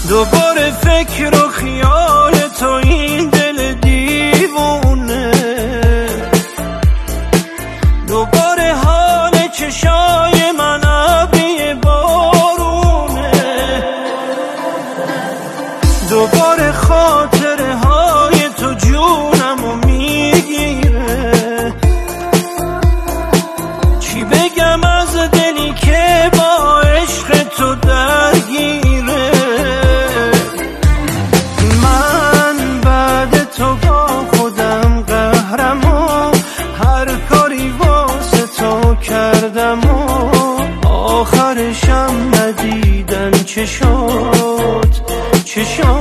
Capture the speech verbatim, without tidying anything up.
دوباره فکر و خیال تو این دل دیوونه، دوباره حال چشای من ابری بارونه، دوباره خاطره های تو جونمو میگیره. چی بگم از دلی که با عشق تو درگیره. من بعد تو با خودم قهرم و هر کاری واسه تو کردم و آخرشم ندیدن چه شد چه شد.